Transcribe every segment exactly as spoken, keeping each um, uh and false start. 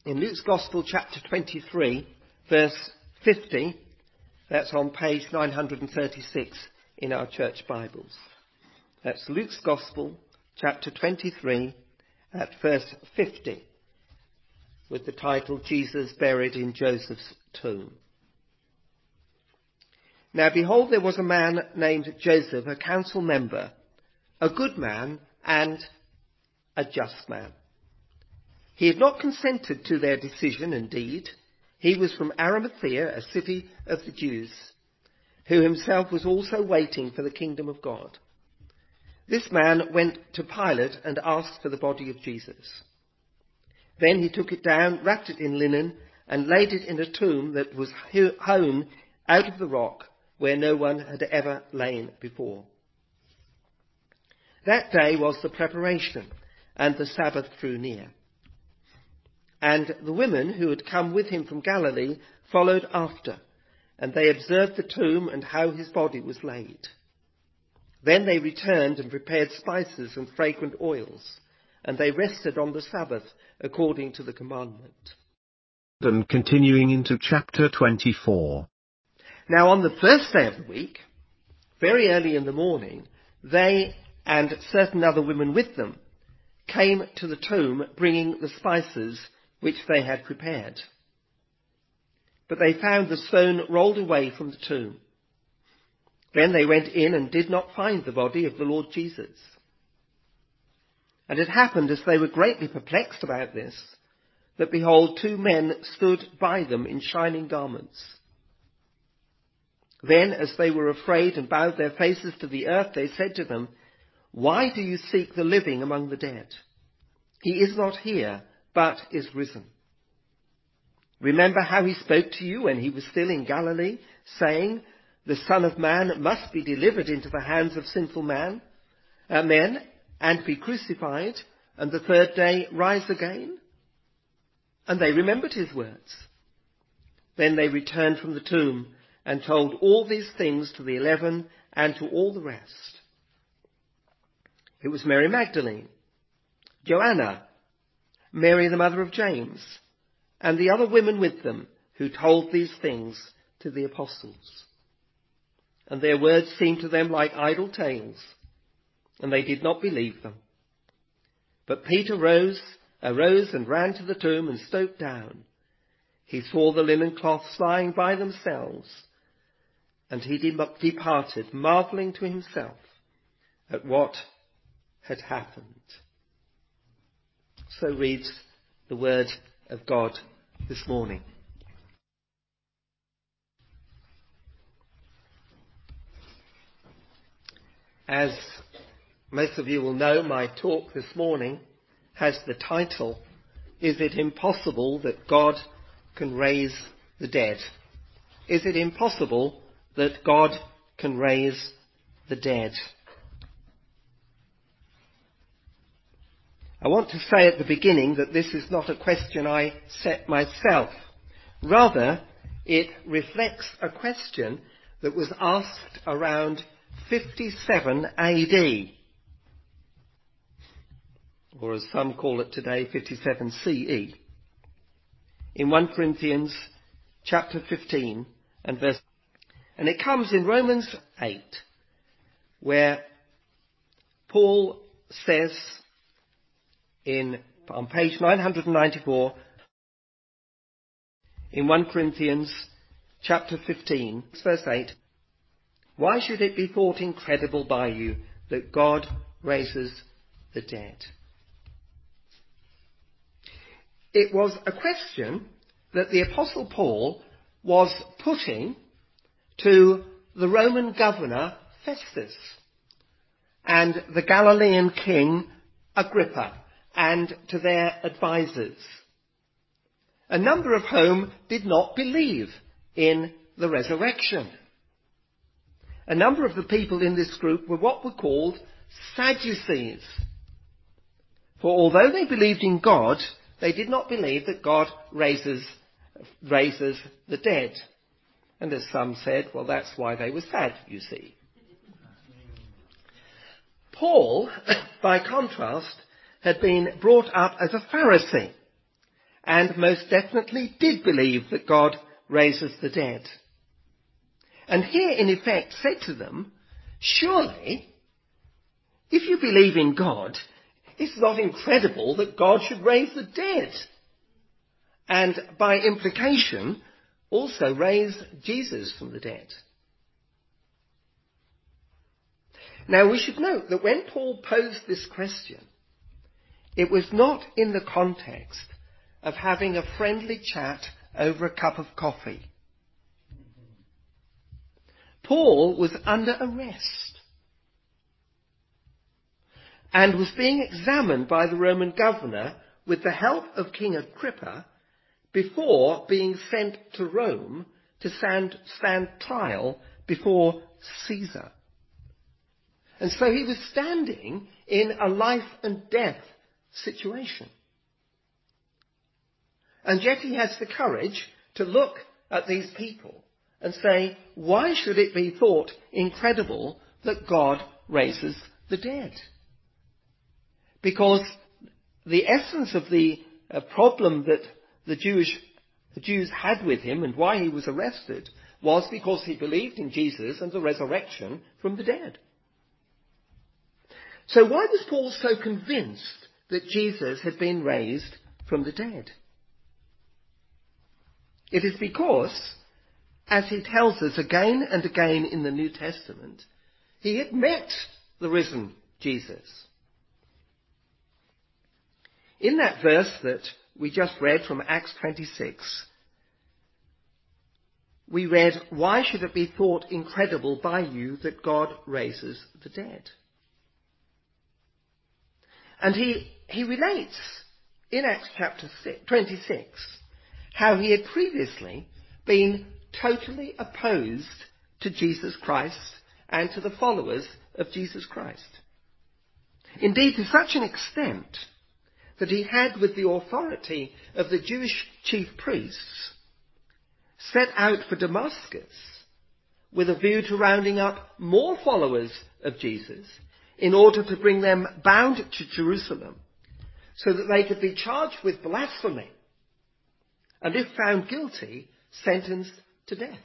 in Luke's Gospel, chapter twenty-three, verse fifty. That's on page nine hundred thirty-six in our church Bibles. That's Luke's Gospel, chapter twenty-three, at verse fifty, with the title, Jesus Buried in Joseph's Tomb. Now behold, there was a man named Joseph, a council member, a good man and a just man. He had not consented to their decision, indeed. He was from Arimathea, a city of the Jews, who himself was also waiting for the kingdom of God. This man went to Pilate and asked for the body of Jesus. Then he took it down, wrapped it in linen, and laid it in a tomb that was hewn out of the rock, where no one had ever lain before. That day was the preparation, and the Sabbath drew near. And the women who had come with him from Galilee followed after, and they observed the tomb and how his body was laid. Then they returned and prepared spices and fragrant oils, and they rested on the Sabbath according to the commandment. And continuing into chapter twenty-four. Now on the first day of the week, very early in the morning, they and certain other women with them came to the tomb bringing the spices which they had prepared. But they found the stone rolled away from the tomb. Then they went in and did not find the body of the Lord Jesus. And it happened, as they were greatly perplexed about this, that behold, two men stood by them in shining garments. Then, as they were afraid and bowed their faces to the earth, they said to them, "Why do you seek the living among the dead? He is not here, but is risen. Remember how he spoke to you when he was still in Galilee, saying, 'The Son of Man must be delivered into the hands of sinful man, uh, men, and be crucified, and the third day rise again?'" And they remembered his words. Then they returned from the tomb and told all these things to the eleven and to all the rest. It was Mary Magdalene, Joanna, Mary the mother of James, and the other women with them who told these things to the apostles. And their words seemed to them like idle tales, and they did not believe them. But Peter rose, arose and ran to the tomb and stooped down. He saw the linen cloths lying by themselves, and he de- departed, marvelling to himself at what had happened. So reads the word of God this morning. As most of you will know, my talk this morning has the title, "Is it impossible that God can raise the dead?" Is it impossible that God can raise the dead? I want to say at the beginning that this is not a question I set myself. Rather, it reflects a question that was asked around fifty-seven A D, or as some call it today, fifty-seven C E, in First Corinthians chapter fifteen and verse, and it comes in Romans eight, where Paul says in on page nine hundred ninety-four in First Corinthians chapter fifteen, verse eight, "Why should it be thought incredible by you that God raises the dead?" It was a question that the Apostle Paul was putting to the Roman governor Festus and the Galilean king Agrippa, and to their advisors, a number of whom did not believe in the resurrection. A number of the people in this group were what were called Sadducees. For although they believed in God, they did not believe that God raises, raises the dead. And as some said, well, that's why they were sad, you see. Paul, by contrast, had been brought up as a Pharisee, and most definitely did believe that God raises the dead. And here, in effect, said to them, surely, if you believe in God, it's not incredible that God should raise the dead. And by implication, also raise Jesus from the dead. Now, we should note that when Paul posed this question, it was not in the context of having a friendly chat over a cup of coffee. Paul was under arrest and was being examined by the Roman governor with the help of King Agrippa before being sent to Rome to stand, stand trial before Caesar. And so he was standing in a life and death situation. And yet he has the courage to look at these people and say, why should it be thought incredible that God raises the dead? Because the essence of the uh, problem that the Jewish the Jews had with him and why he was arrested was because he believed in Jesus and the resurrection from the dead. So why was Paul so convinced that Jesus had been raised from the dead? It is because, as he tells us again and again in the New Testament, he had met the risen Jesus. In that verse that we just read from Acts twenty-six, we read, why should it be thought incredible by you that God raises the dead? And he, he relates in Acts chapter twenty-six how he had previously been totally opposed to Jesus Christ and to the followers of Jesus Christ. Indeed, to such an extent that he had, with the authority of the Jewish chief priests, set out for Damascus with a view to rounding up more followers of Jesus in order to bring them bound to Jerusalem so that they could be charged with blasphemy and, if found guilty, sentenced to death.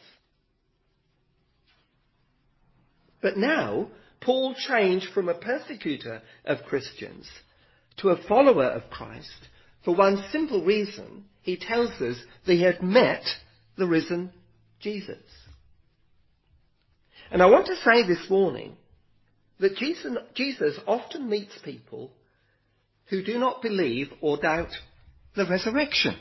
But now, Paul changed from a persecutor of Christians to a follower of Christ for one simple reason. He tells us that he had met the risen Jesus. And I want to say this morning that Jesus, Jesus often meets people who do not believe or doubt the resurrection.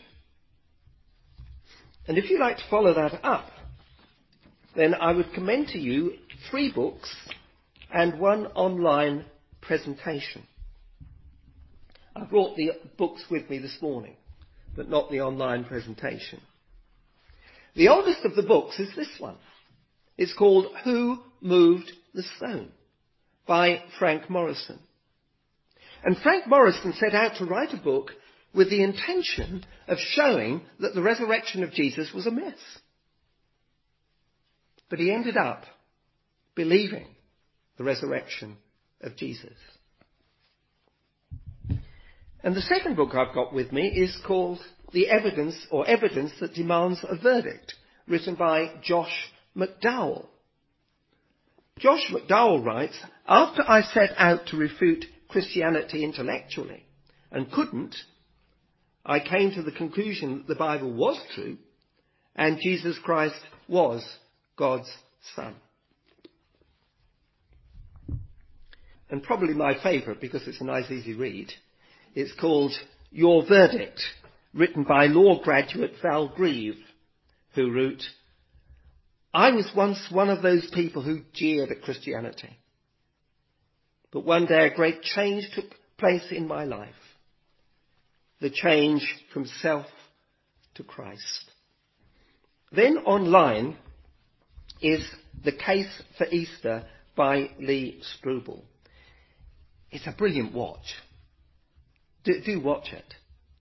And if you'd like to follow that up, then I would commend to you three books and one online presentation. I brought the books with me this morning, but not the online presentation. The oldest of the books is this one. It's called Who Moved the Stone by Frank Morison. And Frank Morison set out to write a book with the intention of showing that the resurrection of Jesus was a myth. But he ended up believing the resurrection of Jesus. And the second book I've got with me is called The Evidence, or Evidence That Demands a Verdict, written by Josh McDowell. Josh McDowell writes, after I set out to refute Christianity intellectually and couldn't, I came to the conclusion that the Bible was true and Jesus Christ was God's Son. And probably my favourite, because it's a nice easy read, it's called Your Verdict, written by law graduate Val Grieve, who wrote, I was once one of those people who jeered at Christianity. But one day a great change took place in my life. The change from self to Christ. Then online is The Case for Easter by Lee Strobel. It's a brilliant watch. Do, do watch it.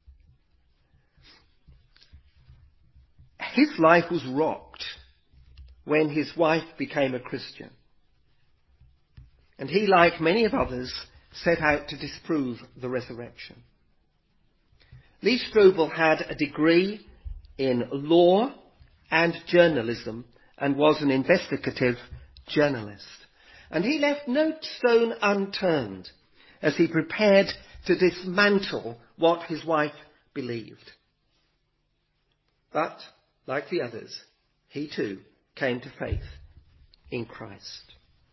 His life was rocked when his wife became a Christian. And he, like many of others, set out to disprove the resurrection. Lee Strobel had a degree in law and journalism and was an investigative journalist. And he left no stone unturned as he prepared to dismantle what his wife believed. But, like the others, he too came to faith in Christ.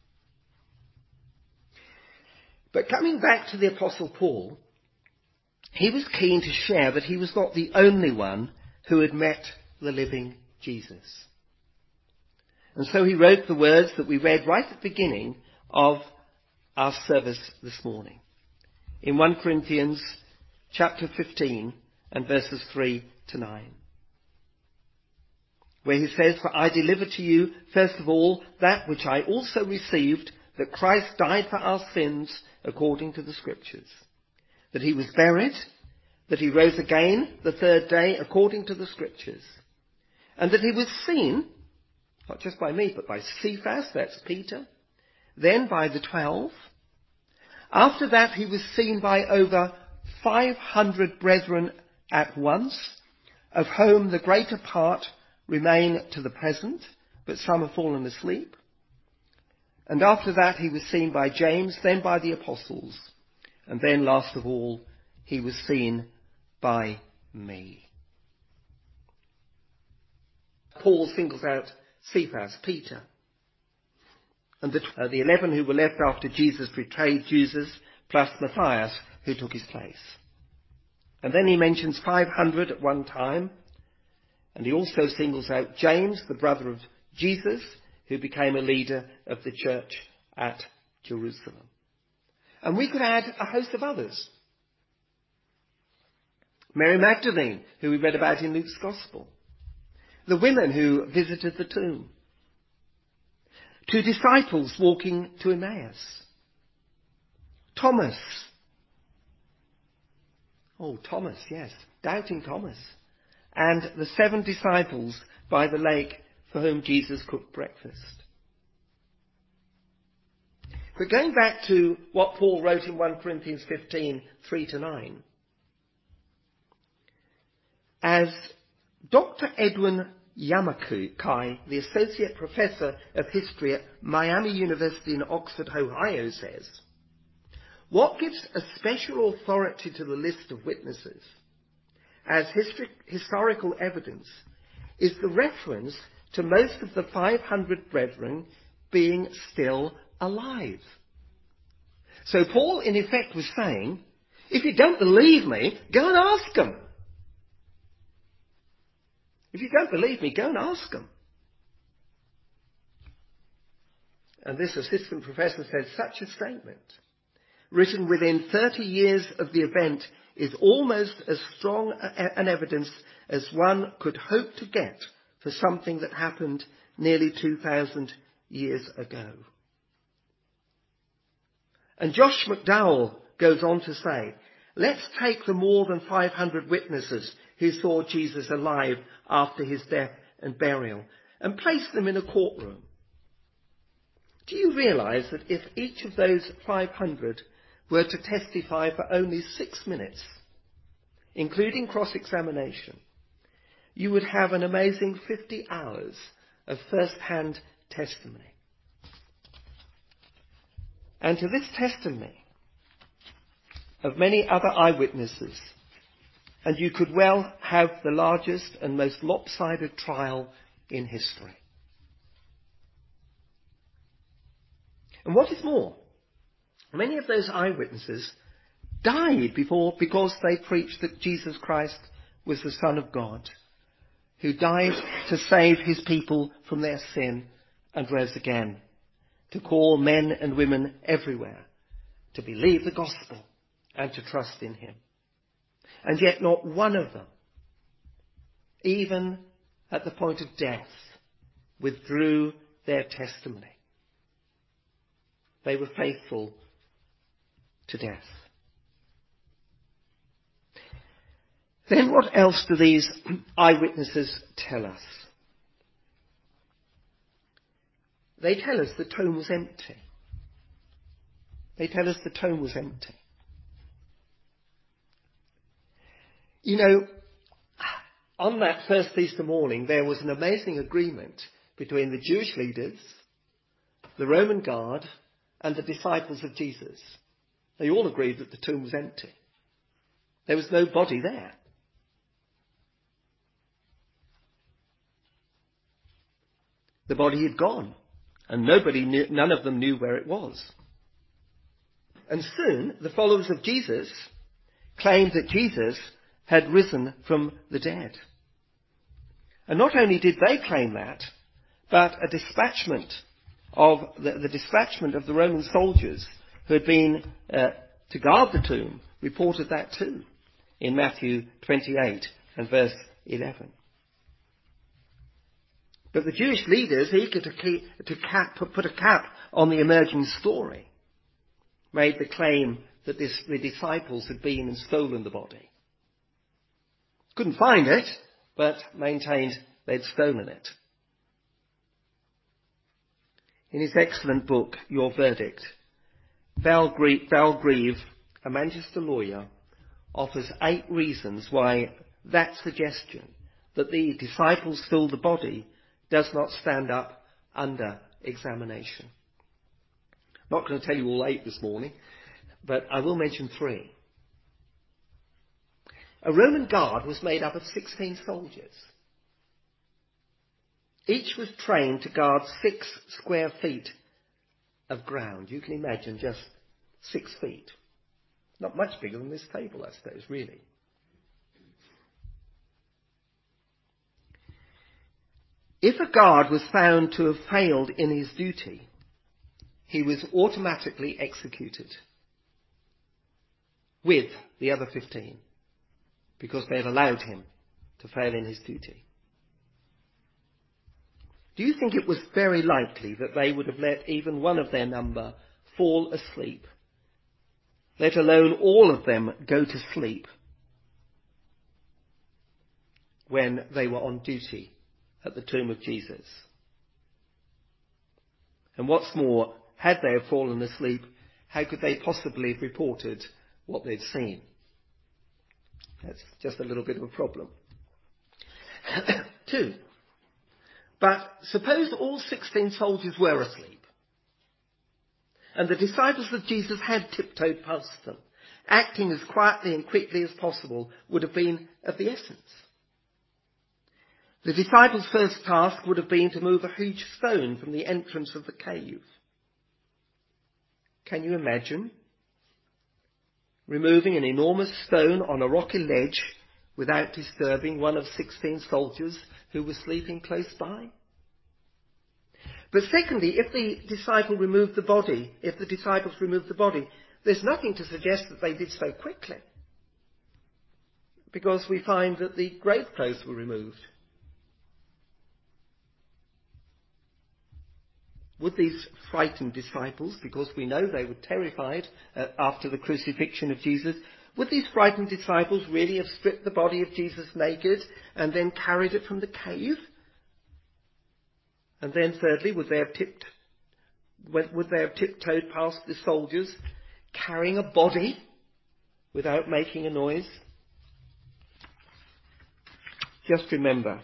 But coming back to the Apostle Paul, he was keen to share that he was not the only one who had met the living Jesus. And so he wrote the words that we read right at the beginning of our service this morning. In First Corinthians chapter fifteen and verses three to nine. Where he says, "For I delivered to you, first of all, that which I also received, that Christ died for our sins according to the Scriptures. That he was buried, that he rose again the third day according to the Scriptures. And that he was seen, not just by me, but by Cephas," that's Peter, "then by the twelve. After that he was seen by over five hundred brethren at once, of whom the greater part remain to the present, but some have fallen asleep. And after that he was seen by James, then by the apostles. And then last of all, he was seen by me." Paul singles out Cephas, Peter, and the, uh, the eleven who were left after Jesus betrayed Jesus, plus Matthias, who took his place. And then he mentions five hundred at one time, and he also singles out James, the brother of Jesus, who became a leader of the church at Jerusalem. And we could add a host of others. Mary Magdalene, who we read about in Luke's Gospel. The women who visited the tomb. Two disciples walking to Emmaus. Thomas. Oh, Thomas, yes. Doubting Thomas. And the seven disciples by the lake for whom Jesus cooked breakfast. But going back to what Paul wrote in First Corinthians fifteen, three to nine. As Doctor Edwin Yamakai, the Associate Professor of History at Miami University in Oxford, Ohio, says, "What gives a special authority to the list of witnesses as histori- historical evidence is the reference to most of the five hundred brethren being still alive." So Paul, in effect, was saying, if you don't believe me, go and ask them. If you don't believe me, go and ask them. And this assistant professor said such a statement, written within thirty years of the event, is almost as strong an evidence as one could hope to get for something that happened nearly two thousand years ago. And Josh McDowell goes on to say, let's take the more than five hundred witnesses who saw Jesus alive after his death and burial and place them in a courtroom. Do you realise that if each of those five hundred were to testify for only six minutes, including cross-examination, you would have an amazing fifty hours of first-hand testimony. And to this testimony of many other eyewitnesses, and you could well have the largest and most lopsided trial in history. And what is more, many of those eyewitnesses died before because they preached that Jesus Christ was the Son of God, who died to save his people from their sin and rose again, to call men and women everywhere to believe the gospel and to trust in him. And yet not one of them, even at the point of death, withdrew their testimony. They were faithful to death. Then what else do these eyewitnesses tell us? They tell us the tomb was empty. They tell us the tomb was empty. You know, on that first Easter morning, there was an amazing agreement between the Jewish leaders, the Roman guard, and the disciples of Jesus. They all agreed that the tomb was empty. There was no body there. The body had gone, and nobody knew, none of them knew where it was. And soon, the followers of Jesus claimed that Jesus had risen from the dead. And not only did they claim that, but a dispatchment of the, the dispatchment of the Roman soldiers who had been uh, to guard the tomb reported that too in Matthew twenty-eight and verse eleven. But the Jewish leaders, eager to, keep, to cap, put a cap on the emerging story, made the claim that this, the disciples had been and stolen the body. Couldn't find it, but maintained they'd stolen it. In his excellent book, Your Verdict, Val Grieve, Val Grieve, a Manchester lawyer, offers eight reasons why that suggestion that the disciples stole the body does not stand up under examination. I'm not going to tell you all eight this morning, but I will mention three. A Roman guard was made up of sixteen soldiers. Each was trained to guard six square feet of ground. You can imagine just six feet. Not much bigger than this table, I suppose, really. If a guard was found to have failed in his duty, he was automatically executed with the other fifteen because they had allowed him to fail in his duty. Do you think it was very likely that they would have let even one of their number fall asleep, let alone all of them go to sleep when they were on duty at the tomb of Jesus? And what's more, had they have fallen asleep, how could they possibly have reported what they'd seen? That's just a little bit of a problem. Two. But suppose all sixteen soldiers were asleep, and the disciples of Jesus had tiptoed past them. Acting as quietly and quickly as possible would have been of the essence. The disciples' first task would have been to move a huge stone from the entrance of the cave. Can you imagine removing an enormous stone on a rocky ledge without disturbing one of sixteen soldiers who were sleeping close by? But secondly, if the disciple removed the body, if the disciples removed the body, there's nothing to suggest that they did so quickly, because we find that the grave clothes were removed. Would these frightened disciples, because we know they were terrified uh, after the crucifixion of Jesus, would these frightened disciples really have stripped the body of Jesus naked and then carried it from the cave? And then thirdly, would they have tipped, would they have tiptoed past the soldiers carrying a body without making a noise? Just remember,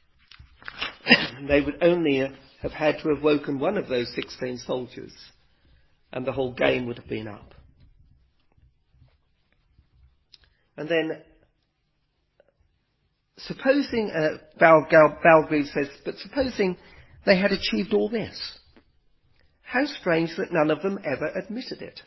they would only uh, have had to have woken one of those sixteen soldiers, and the whole game would have been up. And then, supposing, uh, Val, Gal, Val Grieve says, but supposing they had achieved all this, how strange that none of them ever admitted it.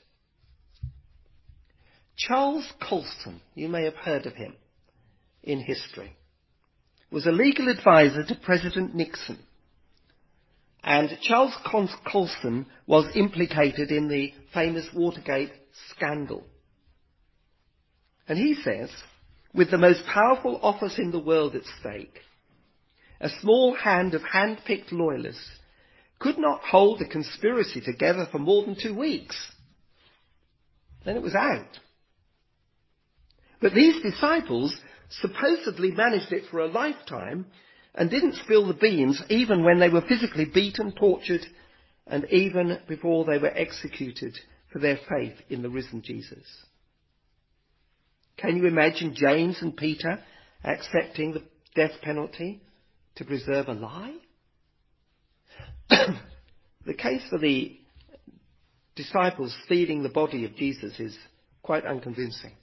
Charles Colston, you may have heard of him in history, was a legal advisor to President Nixon. And Charles Colston was implicated in the famous Watergate scandal. And he says, with the most powerful office in the world at stake, a small hand of hand-picked loyalists could not hold the conspiracy together for more than two weeks. Then it was out. But these disciples supposedly managed it for a lifetime and didn't spill the beans even when they were physically beaten, tortured, and even before they were executed for their faith in the risen Jesus. Can you imagine James and Peter accepting the death penalty to preserve a lie? The case for the disciples stealing the body of Jesus is quite unconvincing.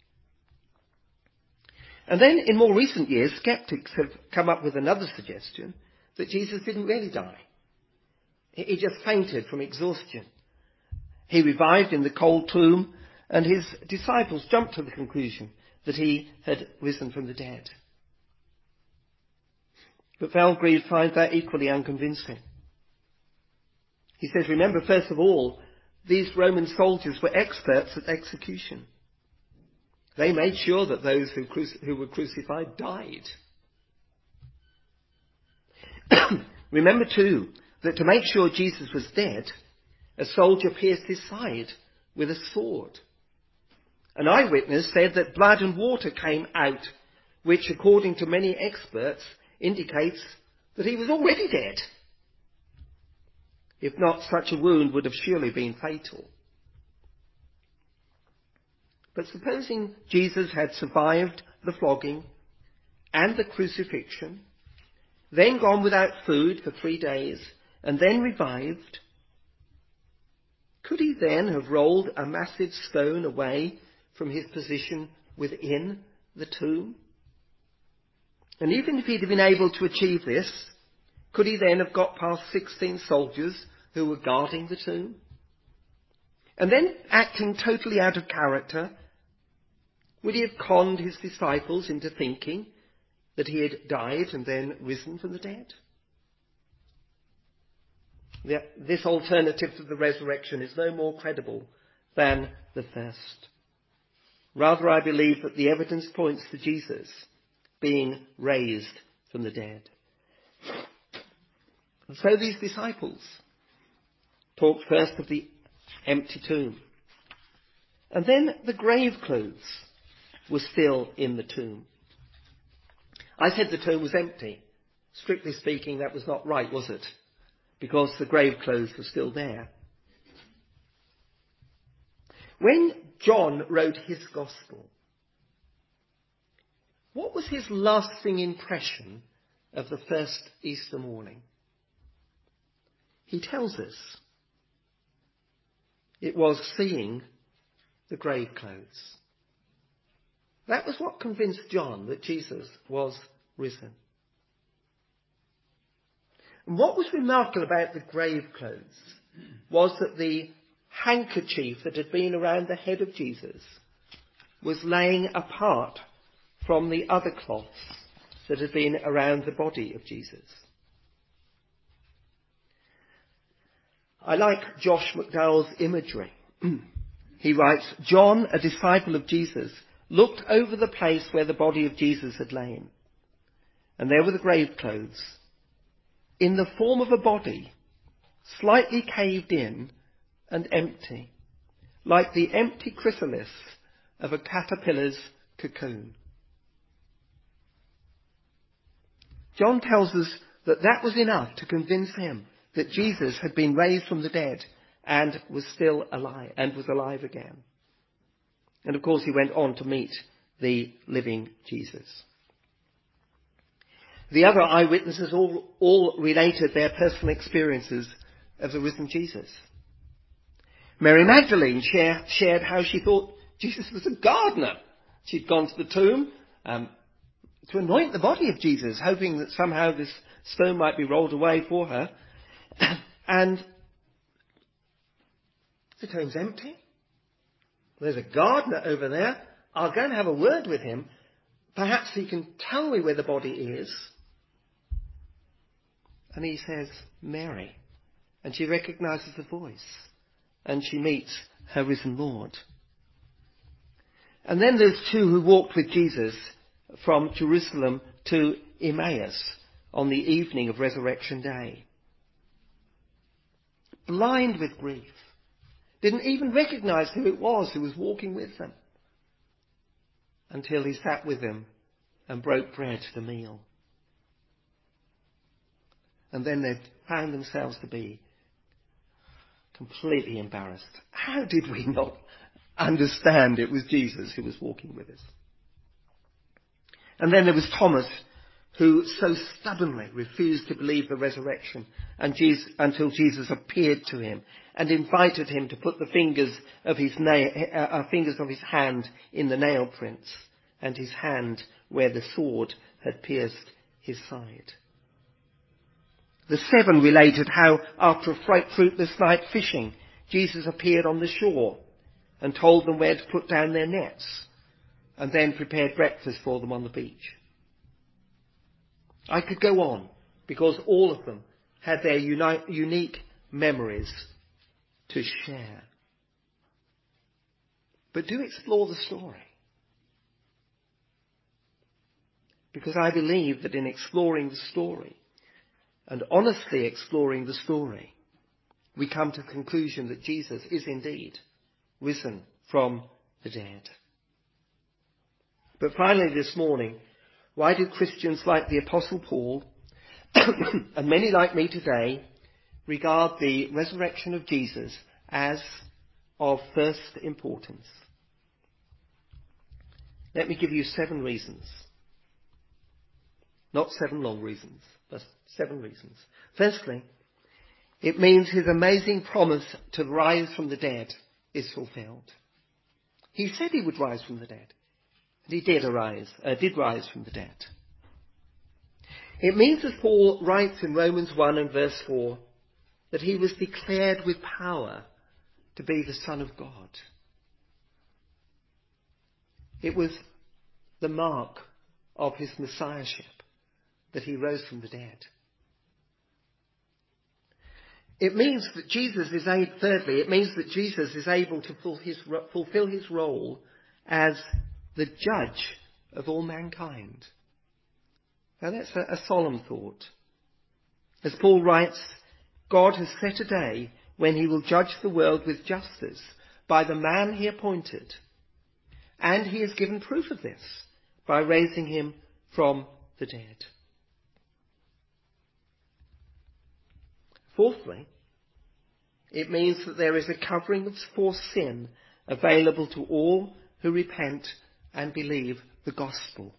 And then in more recent years, skeptics have come up with another suggestion that Jesus didn't really die. He just fainted from exhaustion. He revived in the cold tomb, and his disciples jumped to the conclusion that he had risen from the dead. But Valgrive finds that equally unconvincing. He says, remember, first of all, these Roman soldiers were experts at execution. They made sure that those who, cruci- who were crucified died. Remember, too, that to make sure Jesus was dead, a soldier pierced his side with a sword. An eyewitness said that blood and water came out, which, according to many experts, indicates that he was already dead. If not, such a wound would have surely been fatal. But supposing Jesus had survived the flogging and the crucifixion, then gone without food for three days, and then revived, could he then have rolled a massive stone away from his position within the tomb? And even if he'd been able to achieve this, could he then have got past sixteen soldiers who were guarding the tomb? And then, acting totally out of character, would he have conned his disciples into thinking that he had died and then risen from the dead? This alternative to the resurrection is no more credible than the first. Rather, I believe that the evidence points to Jesus being raised from the dead. And so these disciples talked first of the empty tomb. And then the grave clothes were still in the tomb. I said the tomb was empty. Strictly speaking, that was not right, was it? Because the grave clothes were still there. When John wrote his gospel, what was his lasting impression of the first Easter morning? He tells us it was seeing the grave clothes. That was what convinced John that Jesus was risen. And what was remarkable about the grave clothes was that the handkerchief that had been around the head of Jesus was laying apart from the other cloths that had been around the body of Jesus. I like Josh McDowell's imagery. He writes, John, a disciple of Jesus, looked over the place where the body of Jesus had lain. And there were the grave clothes, in the form of a body, slightly caved in and empty, like the empty chrysalis of a caterpillar's cocoon. John tells us that that was enough to convince him that Jesus had been raised from the dead and was still alive, and was alive again. And of course he went on to meet the living Jesus. The other eyewitnesses all, all related their personal experiences of the risen Jesus. Mary Magdalene share, shared how she thought Jesus was a gardener. She'd gone to the tomb um, to anoint the body of Jesus, hoping that somehow this stone might be rolled away for her. And the tomb's empty. There's a gardener over there. I'll go and have a word with him. Perhaps he can tell me where the body is. And he says, Mary. And she recognizes the voice. And she meets her risen Lord. And then there's two who walked with Jesus from Jerusalem to Emmaus on the evening of Resurrection Day. Blind with grief. Didn't even recognize who it was who was walking with them. Until he sat with them and broke bread at a meal. And then they found themselves to be completely embarrassed. How did we not understand it was Jesus who was walking with us. And then there was Thomas, who so stubbornly refused to believe the resurrection and Jesus, until Jesus appeared to him and invited him to put the fingers of his, nail, uh, fingers of his hand in the nail prints and his hand where the sword had pierced his side. The seven related how, after a fruitless night fishing, Jesus appeared on the shore and told them where to put down their nets, and then prepared breakfast for them on the beach. I could go on, because all of them had their uni- unique memories to share. But do explore the story. Because I believe that in exploring the story, and honestly exploring the story, we come to the conclusion that Jesus is indeed risen from the dead. But finally this morning, why do Christians like the Apostle Paul, and many like me today, regard the resurrection of Jesus as of first importance? Let me give you seven reasons. Not seven long reasons, but seven reasons. Firstly, it means his amazing promise to rise from the dead is fulfilled. He said he would rise from the dead. And he did arise, uh, did rise from the dead. It means, as Paul writes in Romans one and verse four, that he was declared with power to be the Son of God. It was the mark of his messiahship that he rose from the dead. It means that Jesus is able, thirdly, it means that Jesus is able to fulfill his role as the judge of all mankind. Now that's a, a solemn thought. As Paul writes, God has set a day when he will judge the world with justice by the man he appointed. And he has given proof of this by raising him from the dead. Fourthly, it means that there is a covering for sin available to all who repent and believe the gospel.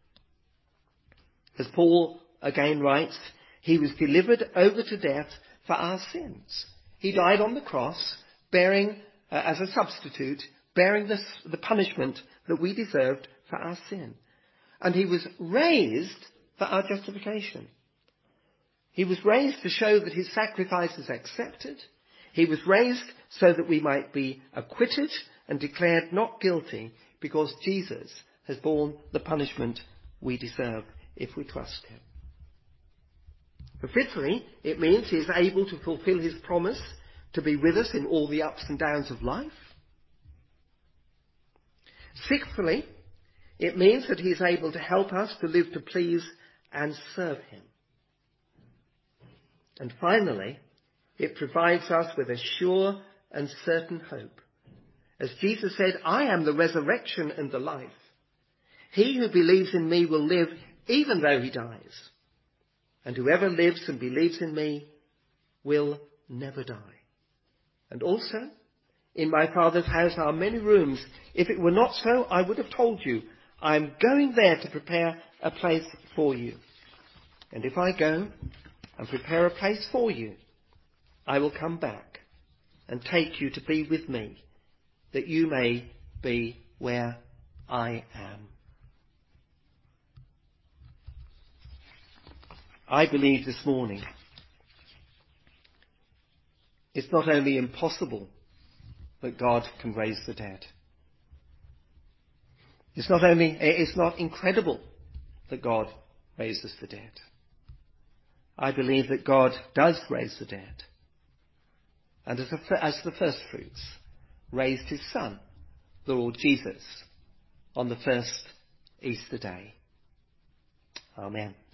As Paul again writes, he was delivered over to death for our sins. He died on the cross, bearing, uh, as a substitute, bearing the, the punishment that we deserved for our sin. And he was raised for our justification. He was raised to show that his sacrifice is accepted. He was raised so that we might be acquitted and declared not guilty, because Jesus has borne the punishment we deserve if we trust him. But fifthly, it means he is able to fulfill his promise to be with us in all the ups and downs of life. Sixthly, it means that he is able to help us to live to please and serve him. And finally, it provides us with a sure and certain hope. As Jesus said, I am the resurrection and the life. He who believes in me will live even though he dies. And whoever lives and believes in me will never die. And also, in my Father's house are many rooms. If it were not so, I would have told you. I am going there to prepare a place for you. And if I go and prepare a place for you, I will come back and take you to be with me, that you may be where I am. I believe this morning it's not only impossible that God can raise the dead. It's not only, it's not incredible that God raises the dead. I believe that God does raise the dead. And as, a, as the first fruits, raised his Son, the Lord Jesus, on the first Easter day. Amen.